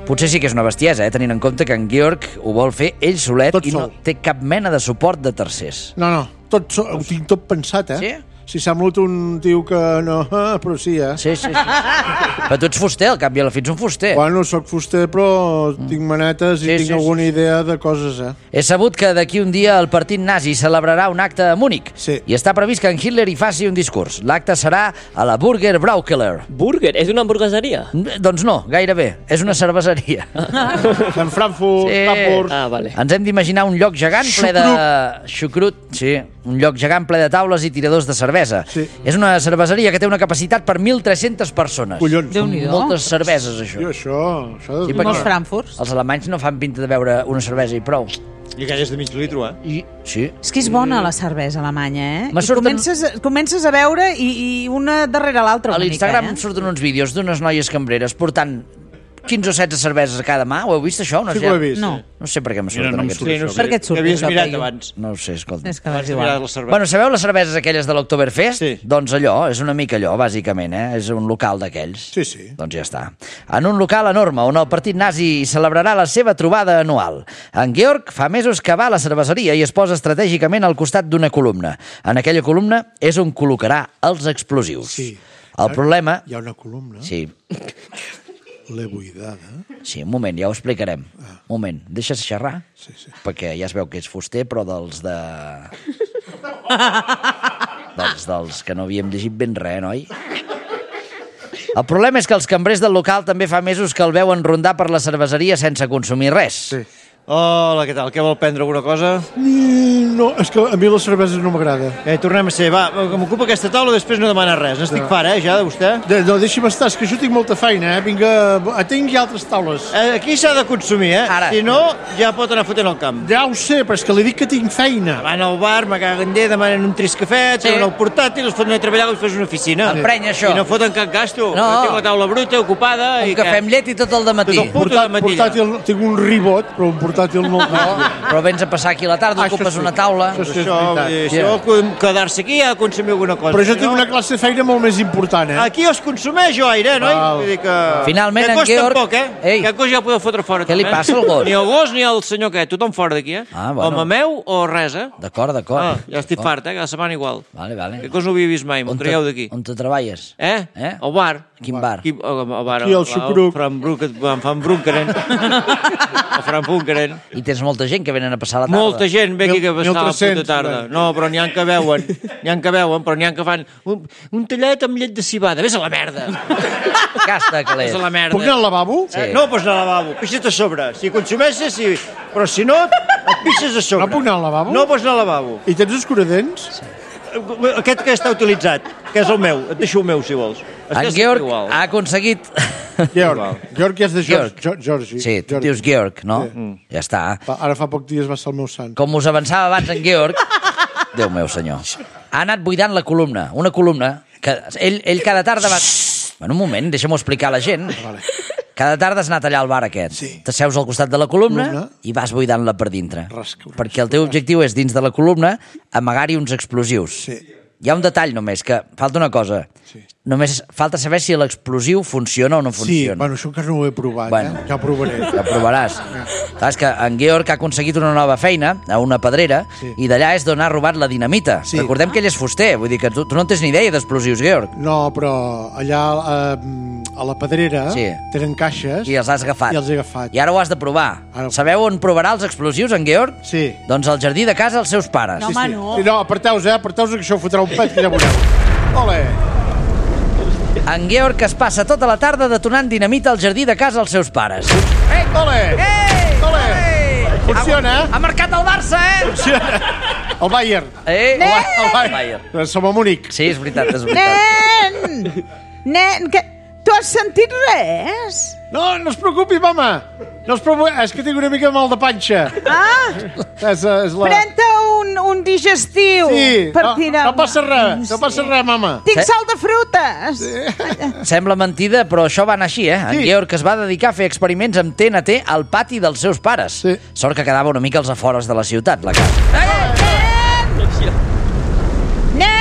Potser sí que és una bestiesa, eh? Tenint en compte que en Georg ho vol fer ell solet Tot i no sol. té cap mena de suport de tercers. No, no, tot, so- ho tinc tot pensat, eh? Sí? Si sembla un tio que no... Ah, però sí, eh? Sí, sí, sí. Però tu ets fuster, al cap i a la fi ets un fuster. Bueno, sóc fuster, però tinc manetes i Sí, tinc sí, alguna sí, sí. idea de coses, eh? És sabut que d'aquí un dia el partit nazi celebrarà un acte a Múnich. Sí. I està previst que en Hitler hi faci un discurs. L'acte serà a la Burger Braukeller. Burger? És una hamburgueseria? Doncs no, gairebé. És una cerveseria. En Frankfurt, Sí. Frankfurt... Ah, vale. Ens hem d'imaginar un lloc gegant ple de... Xucrut. Sí, un lloc gegant ple de taules i tiradors de cervesa. Sí. És una cerveseria que té una capacitat per mil tres-centes persones. Collons. Déu-n'hi-do. Moltes cerveses, això. Tio, això... això Sí, sí, perquè- Els Frankfurts. Els alemanys no fan pinta de beure una cervesa i prou. I aquelles de mig litro, eh? I, sí. És que és bona la cervesa alemanya, eh? Me I surten- comences, comences a veure i, i una darrere l'altra A una l'Instagram mica, eh? surten uns vídeos d'unes noies cambreres portant quinze o setze cerveses a cada mà. Ho heu vist, això? No, Sí sé, que ho he vist. No. no sé per què me Mira, surten no em aquests. surt Sí, no això. sé. Per què et surt Havies això, mirat Peyu? abans. No ho sé, escolta. És que Abans vas de igual. mirar la cervesa. Bueno, sabeu les cerveses aquelles de l'Oktoberfest? Sí. Doncs allò, és una mica allò, bàsicament, eh? És un local d'aquells. Sí, sí. Doncs ja està. En un local enorme on el partit nazi celebrarà la seva trobada anual. En Georg fa mesos que va a la cerveseria i es posa estratègicament al costat d'una columna. En aquella columna és on col·locarà els explosius. Sí. El problema... Hi ha una columna, Sí, l'he buidada. sí, un moment, ja ho explicarem. Un moment, deixes xerrar? Sí, sí. Perquè ja es veu que és fuster, però dels de... dels, dels que no havíem llegit ben res, noi? El problema és que els cambrers del local també fa mesos que el veuen rondar per la cerveseria sense consumir res. Sí. Hola, què tal? Què vol prendre alguna cosa? Mm, no, és que a mi la cervesa no m'agrada. Eh, tornem a ser. Va, que m'ocupa aquesta taula, després no demana res. N'estic fart, eh, ja, de vostè? De, no, deixi'm estar, és que jo tinc molta feina, eh? Vinga, tinc altres taules. Eh, aquí s'ha de consumir, eh? Ara. Si no, ja pot anar fotent el camp. Ja ho sé, però és que li dic que tinc feina. Van al bar, me caguen d'ell, demanen un tris cafè, Sí. treuen el portàtil, els foten a treballar com si fos una oficina. Emprenya, això. I no foten cap gasto. No. Jo tinc la taula bruta, ocupada... Un i cafè què? amb llet i tot el dematí. Tot el puto Portà, dematí. portàtil, tinc un ribot, però un portàtil no el tinc. Però vens a passar aquí a la tarda, Ah, això ocupes sí. una taula... Això sí, és Això, veritat. eh, això quedar-se aquí ha de consumir alguna cosa. Però jo Si tinc no, una classe de feina molt més important, eh? Aquí es consumeix jo aire, noi? Val. Vull dir que... Finalment, que en costa Georg- poc, eh? Ei. Que cosa ja podeu fotre fora. Què li també. passa al gos? Ni al gos ni al senyor aquest, tothom fora d'aquí, eh? Ah, bueno. O mameu o res, eh? D'acord, d'acord. Ah, ja estic Oh. fart, eh? Cada setmana igual. Vale, vale. Que cosa no havia vist mai, me'l On te- traieu d'aquí. On te treballes? Eh? Eh? Al bar. Quin bar? Aquí, al bar. Aquí al Xucruc. Fran Bruc, Fan Brunkeren. El Fran Bunkeren. I tens molta gent que venen a passar la tarda. Molta gent ve aquí que Mil- passar la puta mil tres-cents, tarda. va. No, però n'hi ha que veuen, n'hi ha que veuen, però n'hi ha que fan un, un tallet amb llet de cibada. Vés a la merda. Casta, calés. Vés a la merda. Puc anar al lavabo? Sí. Eh, no pots anar al lavabo, pixa't a sobre. Si consumeixes, sí. Però si no, et pixes a sobre. No puc anar al lavabo? No pots anar al lavabo. I tens escuradents? Aquest que està utilitzat, que és el meu. Et deixo el meu, si vols. En Estàs Georg igual. ha aconseguit... Georg. Georg ja és de Georg. Georg. Georgi. Sí, tu et dius Georg, no? Mm. Ja està. Va, ara fa poc dies va ser el meu sant. Com us avançava abans en Georg, Déu meu senyor, ha anat buidant la columna, una columna que ell, ell cada tarda va... Bueno, un moment, deixa'm-ho explicar a la gent. Vale. Cada tarda has anat allà al bar aquest. Sí. T'asseus al costat de la columna, Columna. i vas buidant-la per dintre. Rasca, Perquè el teu objectiu és, dins de la columna, amagar-hi uns explosius. Sí. Hi ha un detall només, que falta una cosa. Sí. Només falta saber si l'explosiu funciona o no Sí, funciona. bueno, això encara no ho he provat, Bueno. eh? Ja ho provaré. Ja provaràs. Saps que en Georg ha aconseguit una nova feina a una pedrera, Sí. i d'allà és d'on ha robat la dinamita. Sí. Recordem que ell és fuster, vull dir que tu, tu no en tens ni idea d'explosius, Georg. No, però allà eh, a la pedrera Sí. tenen caixes I els has agafat. i els he agafat. I ara ho has de provar. Ara- Sabeu on provarà els explosius, en Georg? Sí. Doncs al jardí de casa dels seus pares. No, home, no. Sí, no, aparteu-vos, eh? Aparteu-vos que això fotrà un pet que ja veureu. Ole! En Georg es passa tota la tarda detonant dinamita al jardí de casa dels seus pares. Ei! Ole! Ei! Ole! Funciona, Ha, ha marcat el Barça, eh? Funciona. El Bayern. Eh? El, Ba- el Bayern. Bayern. Som a Múnich. Sí, és veritat, és veritat. Nen! Nen, que... Tu has sentit res? No, no es preocupi, mama. No es preocupi, és que tinc una mica de mal de panxa. Ah, És, és la... pren-te un, un digestiu Sí, per no, tirar... no passa res, no passa res, mama. Tinc Sí. sal de frutes. Sembla mentida, però això va anar així, eh? En Sí. Georg es va dedicar a fer experiments amb T N T al pati dels seus pares. Sí. Sort que quedava una mica als afores de la ciutat, la casa.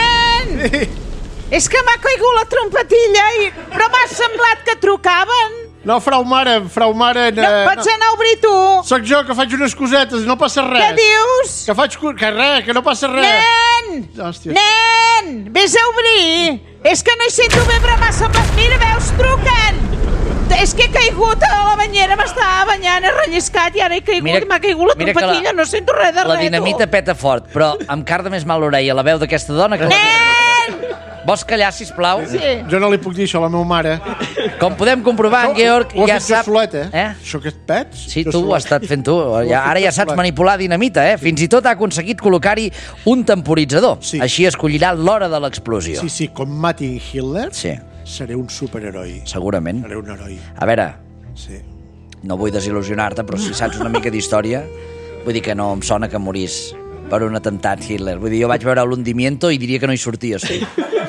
Nen! És que m'ha caigut la trompetilla, i... però m'ha semblat que trucaven. No, frau mare, frau mare... No, pots anar a obrir tu. Soc jo, que faig unes cosetes, no passa res. Què dius? Que faig... Que res, que no passa res. Nen! Hòstia. Nen! Vés a obrir! És que no hi sento bé bramar semblat. Mira, veus, truquen! És que he caigut a la banyera, m'estava banyant, he relliscat i ara he caigut i m'ha caigut la trompetilla, no sento res de res. La dinamita peta fort, però em carda més mal l'orella la veu d'aquesta dona que... Nen! Vols callar, sisplau? Sí. Jo no li puc dir això a la meva mare. Com podem comprovar, en Georg Ho ja has fet sap... jo solet, eh? eh? Això que et pets? Sí, tu ho has estat fent tu. Ja, ara ja saps manipular dinamita, eh? Fins i tot ha aconseguit col·locar-hi un temporitzador. Sí. Així escollirà l'hora de l'explosió. Sí, sí, com mati Hitler, sí. seré un superheroi. Segurament. Seré un heroi. A veure, sí. no vull desil·lusionar-te, però si saps una mica d'història, vull dir que no em sona que morís per un atemptat Hitler. Vull dir, jo vaig veure l'Hundimiento i diria que no hi sortia. Sí.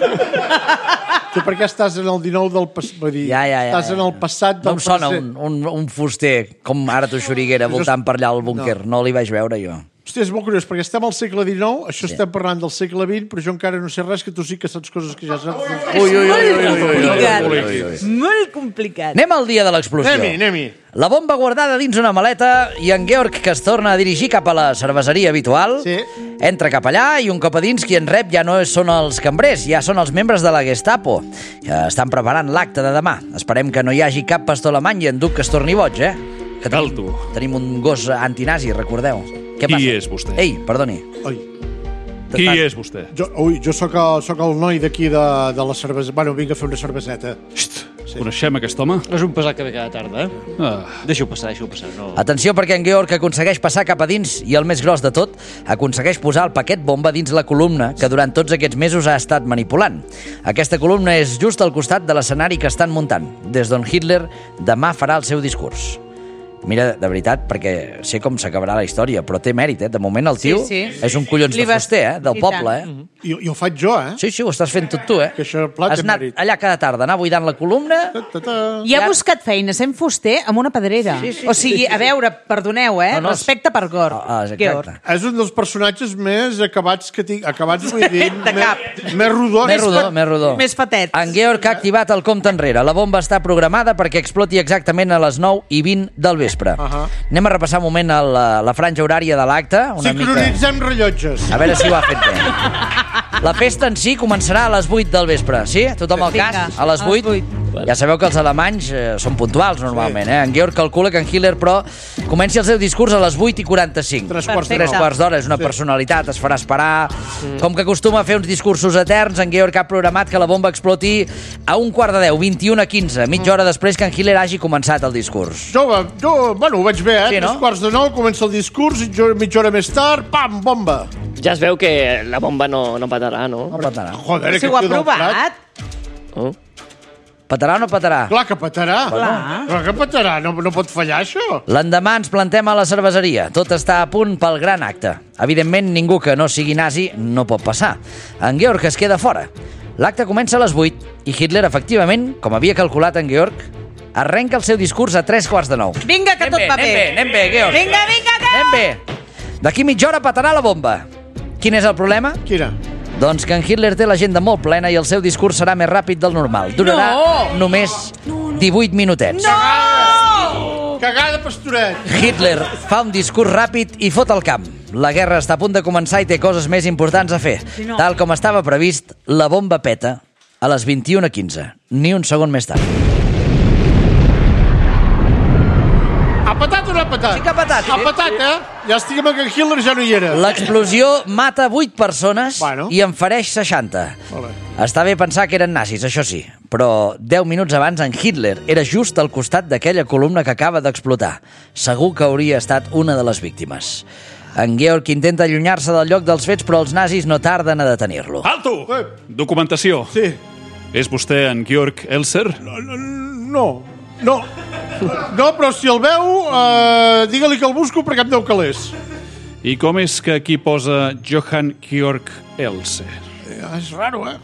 Tu per què estàs en el dinou del passat? Vull dir, ja, ja, ja, estàs en el passat del no em sona present. un, un, un fuster com ara tu Xuriguera voltant per allà al búnquer. No. no li vaig veure jo. Hòstia, és molt curiós, perquè estem al segle dinou, això sí. estem parlant del segle vint, però jo encara no sé res, que tu sí que saps coses que ja saps. Ui, ui, ui, ui, ui, ui, ui. Molt complicat. Anem al dia de l'explosió. Anem-hi, anem-hi. La bomba guardada dins una maleta i en Georg, que es torna a dirigir cap a la cerveseria habitual, sí. entra cap allà i un cop a dins qui en rep ja no són els cambrers, ja són els membres de la Gestapo. Ja estan preparant l'acte de demà. Esperem que no hi hagi cap pastor alemany i en Duc que es torni boig, eh? Que tenim, tu. Tenim un gos antinazi, recordeu. Què Qui passa? és vostè? Ei, perdoni. Oi. Qui és vostè? Jo, ui, jo sóc el, sóc el noi d'aquí de, de la cervesa... Bueno, vinc a fer una cerveseta. Xt, sí. Coneixem aquest home? És un pesat que ve cada tarda, eh? Ah. Deixa-ho passar, deixa-ho passar. No... Atenció, perquè en Georg aconsegueix passar cap a dins i el més gros de tot, aconsegueix posar el paquet bomba dins la columna que durant tots aquests mesos ha estat manipulant. Aquesta columna és just al costat de l'escenari que estan muntant, des d'on Hitler demà farà el seu discurs. Mira, de veritat, perquè sé com s'acabarà la història, però té mèrit, eh? De moment el tio sí, sí. és un collons Li de vas- fuster, eh? Del I poble, tant. eh? I, I ho faig jo, eh? Sí, sí, ho estàs fent tot tu, eh? Que això plat Has té anat mèrit. allà cada tarda, anar buidant la columna... I ha buscat feina sent fuster amb una pedrera. Sí, sí, o sigui, sí, sí. a veure, perdoneu, eh? No, no, Respecte per Gor. Ah, exacte. Georg. És un dels personatges més acabats que tinc... Acabats, vull dir... De cap. Més, més rodó. Més rodó, més rodó. Més fatets. En Georg ha activat el compte enrere. La bomba està programada perquè exploti exactament a les nou i vint del vespre. Uh -huh. Anem a repassar un moment la, la franja horària de l'acte. Una mica... Sincronitzem rellotges. A veure si ho ha fet bé. La festa en si començarà a les vuit del vespre, sí? Tothom al cas? Vinga, A les vuit? a les vuit. Ja sabeu que els alemanys eh, són puntuals normalment, eh? En Georg calcula que en Hitler, però, comenci el seu discurs a les vuit i quaranta-cinc. Tres quarts de Tres nou. quarts d'hora, és una personalitat, es farà esperar. Com que acostuma a fer uns discursos eterns, en Georg ha programat que la bomba exploti a un quart de deu, vint-i-una quinze, mitja hora després que en Hitler hagi començat el discurs. Jo, jo, bueno, ho veig bé, eh? Sí, no? Tres quarts de nou, comença el discurs, i jo, mitja hora més tard, pam, bomba. Ja es veu que la bomba no, no patarà, no? No patarà. Joder, Si aquest ho ha tio del Prat. provat. Oh. Patarà o no patarà? Clar que patarà. Clar. Clar que patarà, no, no pot fallar això. L'endemà ens plantem a la cerveseria. Tot està a punt pel gran acte. Evidentment, ningú que no sigui nazi no pot passar. En Georg es queda fora. L'acte comença a les vuit i Hitler, efectivament, com havia calculat en Georg, arrenca el seu discurs a tres quarts de nou. Vinga, que Anem tot bé, va anem bé. bé, anem bé, Georg. Vinga, vinga, que... Anem bé. D'aquí mitja hora patarà la bomba. Quin és el problema? Quina? Doncs que en Hitler té l'agenda molt plena i el seu discurs serà més ràpid del normal. Durarà No! només divuit minutets. No! Cagada, pastoret. Hitler fa un discurs ràpid i fot el camp. La guerra està a punt de començar i té coses més importants a fer. Sí, no. Tal com estava previst, la bomba peta a les vint-i-una quinze, ni un segon més tard. Ha patat o no ha patat? Sí que ha patat. Ha patat, eh? Ja estic amb que en Hitler ja no hi era. L'explosió mata vuit persones Bueno. i en fereix seixanta. Vale. Està bé pensar que eren nazis, això sí, però deu minuts abans en Hitler era just al costat d'aquella columna que acaba d'explotar. Segur que hauria estat una de les víctimes. En Georg intenta allunyar-se del lloc dels fets, però els nazis no tarden a detenir-lo. Alto! Eh. Documentació. Sí. És vostè en Georg Elser? No, no. No, però si el veu, eh, digue-li que el busco perquè em deu calés. I com és que aquí posa Johann Georg Elser? Eh, és raro, eh?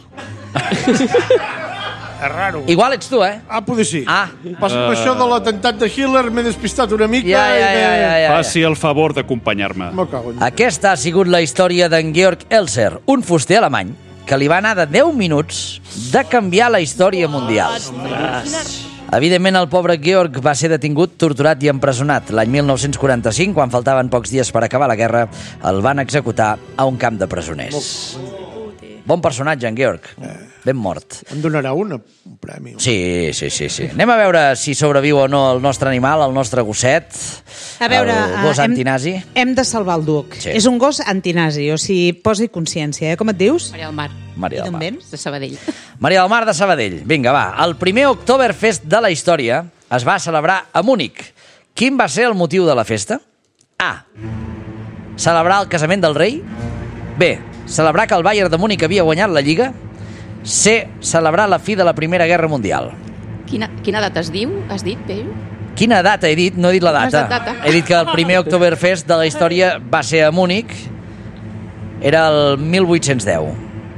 És raro. Igual ets tu, eh? Ah, poder sí. Ah. Passa uh... això de l'atemptat de Hitler, m'he despistat una mica Ja, ja, i ja, m'he... ja, ja, ja. Faci el favor d'acompanyar-me. Me cago en... Aquesta ha sigut la història d'en Georg Elser, un fuster alemany que li va anar de deu minuts de canviar la història mundial. Evidentment, el pobre Georg va ser detingut, torturat i empresonat. L'any mil nou-cents quaranta-cinc, quan faltaven pocs dies per acabar la guerra, el van executar a un camp de presoners. Bon personatge, en Georg. Ben mort. En donarà un, un premi. Sí, sí, sí, sí. Anem a veure si sobreviu o no el nostre animal, el nostre gosset, a veure, el gos hem, antinazi. Hem de salvar el Duc. Sí. És un gos antinazi, o sigui, posi consciència. Eh? Com et dius? Maria del Mar. Maria del Mar. De Sabadell. Maria del Mar de Sabadell. Vinga, va. El primer Oktoberfest de la història es va celebrar a Múnich. Quin va ser el motiu de la festa? A. Celebrar el casament del rei. B. Celebrar que el Bayern de Múnich havia guanyat la Lliga. C. Celebrar la fi de la Primera Guerra Mundial. Quina, quina data es diu? Has dit, Peyu? Quina data he dit? No he dit la No has data. dit data. He dit que el primer Oktoberfest de la història va ser a Múnich. Era el mil vuit-cents deu.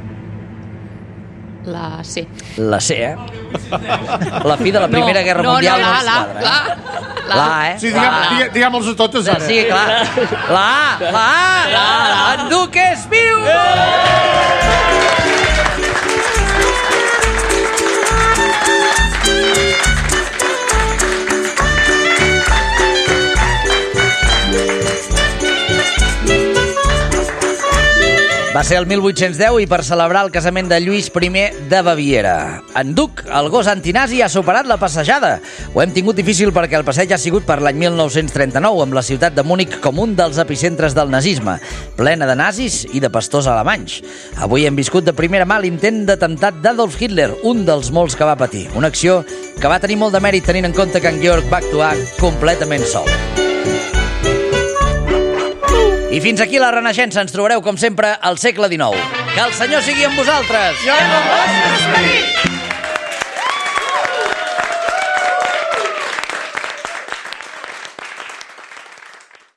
La C. La C, eh? La fi de la Primera no, Guerra no, Mundial no, no la, ens la, quadra. la, La, la, eh? Sí, diguem- diguem-los a totes ara. Sí, clar. La A, la A, la A. En Duc és viu! Va ser el mil vuit-cents deu i per celebrar el casament de Lluís primer de Baviera. En Duc, el gos antinazi, ha superat la passejada. Ho hem tingut difícil perquè el passeig ha sigut per l'any mil nou-cents trenta-nou, amb la ciutat de Múnich com un dels epicentres del nazisme, plena de nazis i de pastors alemanys. Avui hem viscut de primera mà l'intent d'atemptat d'Adolf Hitler, un dels molts que va patir. Una acció que va tenir molt de mèrit tenint en compte que en Georg va actuar completament sol. I fins aquí la Renaixença. Ens trobareu, com sempre, al segle dinou. Que el Senyor sigui amb vosaltres! I amb el vostre esperit!